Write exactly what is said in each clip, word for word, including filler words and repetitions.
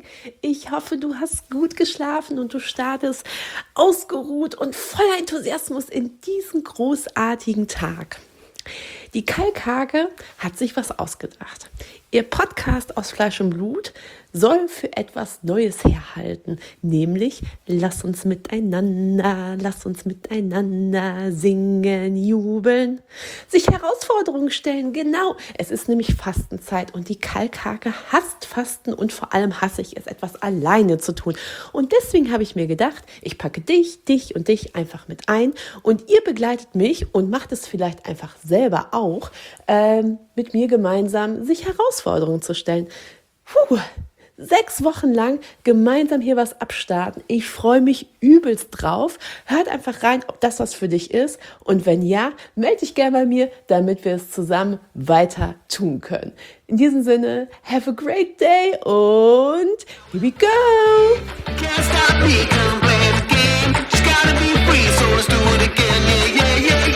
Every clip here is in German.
Ich hoffe, du hast gut geschlafen und du startest ausgeruht und voller Enthusiasmus in diesen großartigen Tag. Die Kalkhake hat sich was ausgedacht. Ihr Podcast aus Fleisch und Blut soll für etwas Neues herhalten, nämlich lass uns miteinander, lass uns miteinander singen, jubeln, sich Herausforderungen stellen. Genau, es ist nämlich Fastenzeit und die Kalkhake hasst Fasten und vor allem hasse ich es, etwas alleine zu tun. Und deswegen habe ich mir gedacht, ich packe dich, dich und dich einfach mit ein und ihr begleitet mich und macht es vielleicht einfach selber auch, ähm, mit mir gemeinsam sich Herausforderungen zu stellen. Puh. Sechs Wochen lang gemeinsam hier was abstarten. Ich freue mich übelst drauf. Hört einfach rein, ob das was für dich ist. Und wenn ja, melde dich gerne bei mir, damit wir es zusammen weiter tun können. In diesem Sinne, have a great day und here we go! Can't stop me, can't play the game. Just gotta be free, so let's do it again. Yeah, yeah,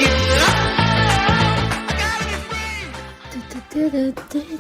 yeah,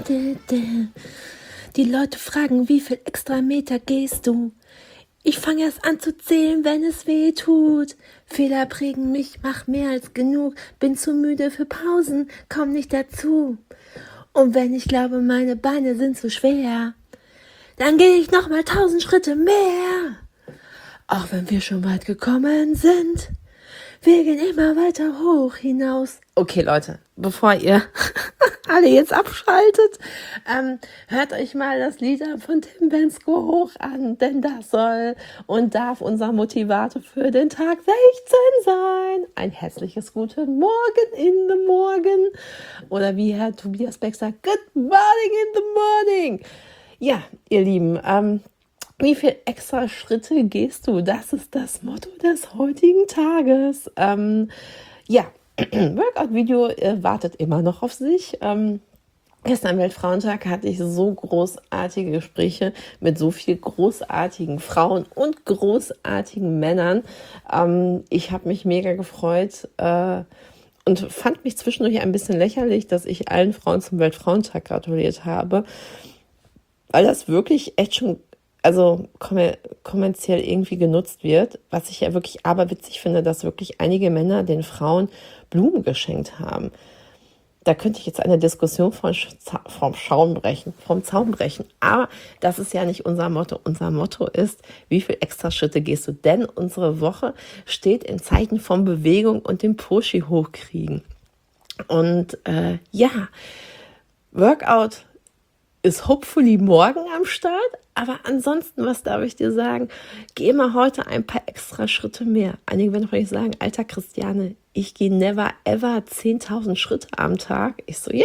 yeah. Die Leute fragen, wie viel extra Meter gehst du? Ich fange erst an zu zählen, wenn es weh tut. Fehler prägen mich, mach mehr als genug. Bin zu müde für Pausen, komm nicht dazu. Und wenn ich glaube, meine Beine sind zu schwer, dann gehe ich noch mal tausend Schritte mehr. Auch wenn wir schon weit gekommen sind, wir gehen immer weiter hoch hinaus. Okay, Leute, bevor ihr alle jetzt abschaltet, ähm, hört euch mal das Lied von Tim Bendzko hoch an, denn das soll und darf unser Motivator für den Tag sechzehn sein. Ein hässliches Guten Morgen in the Morgen. Oder wie Herr Tobias Beck sagt, Good morning in the morning. Ja, ihr Lieben, ähm, wie viel extra Schritte gehst du? Das ist das Motto des heutigen Tages. Ähm, ja, Workout-Video äh, wartet immer noch auf sich. Ähm, gestern am Weltfrauentag hatte ich so großartige Gespräche mit so vielen großartigen Frauen und großartigen Männern. Ähm, ich habe mich mega gefreut äh, und fand mich zwischendurch ein bisschen lächerlich, dass ich allen Frauen zum Weltfrauentag gratuliert habe, weil das wirklich echt schon also kommerziell irgendwie genutzt wird, was ich ja wirklich aberwitzig finde, dass wirklich einige Männer den Frauen Blumen geschenkt haben. Da könnte ich jetzt eine Diskussion vom, vom Schauen brechen, vom Zaun brechen. Aber das ist ja nicht unser Motto. Unser Motto ist, wie viel extra Schritte gehst du? Denn unsere Woche steht in Zeichen von Bewegung und dem Pushy hochkriegen. Und äh, ja, Workout ist hopefully morgen am Start. Aber ansonsten, was darf ich dir sagen? Geh mal heute ein paar extra Schritte mehr. Einige werden vielleicht sagen, alter Christiane, ich gehe never ever zehntausend Schritte am Tag. Ich so, ja.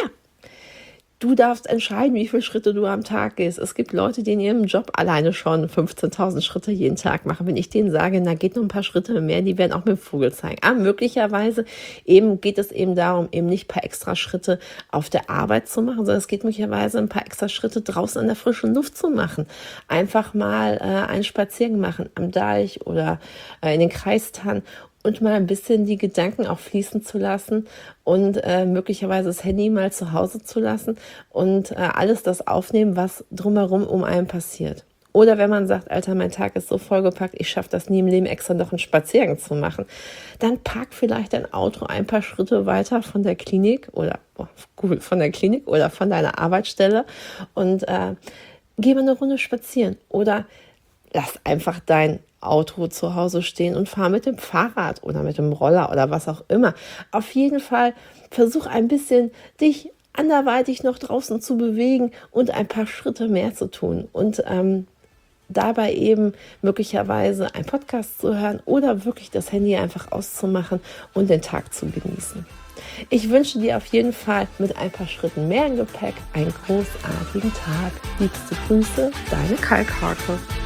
Du darfst entscheiden, wie viele Schritte du am Tag gehst. Es gibt Leute, die in ihrem Job alleine schon fünfzehntausend Schritte jeden Tag machen. Wenn ich denen sage, na geht noch ein paar Schritte mehr, die werden auch mit dem Vogel zeigen. Aber möglicherweise eben geht es eben darum, eben nicht ein paar extra Schritte auf der Arbeit zu machen, sondern es geht möglicherweise ein paar extra Schritte draußen in der frischen Luft zu machen. Einfach mal äh, einen Spaziergang machen am Deich oder äh, in den Kreistannen. Und mal ein bisschen die Gedanken auch fließen zu lassen und äh, möglicherweise das Handy mal zu Hause zu lassen und äh, alles das aufnehmen, was drumherum um einen passiert. Oder wenn man sagt, Alter, mein Tag ist so vollgepackt, ich schaffe das nie im Leben, extra noch einen Spaziergang zu machen, dann park vielleicht dein Auto ein paar Schritte weiter von der Klinik oder oh, cool, von der Klinik oder von deiner Arbeitsstelle und äh, geh mal eine Runde spazieren. Oder lass einfach dein Auto zu Hause stehen und fahr mit dem Fahrrad oder mit dem Roller oder was auch immer. Auf jeden Fall versuch ein bisschen dich anderweitig noch draußen zu bewegen und ein paar Schritte mehr zu tun und ähm, dabei eben möglicherweise einen Podcast zu hören oder wirklich das Handy einfach auszumachen und den Tag zu genießen. Ich wünsche dir auf jeden Fall mit ein paar Schritten mehr im Gepäck einen großartigen Tag. Liebste Grüße, deine Kalkhake.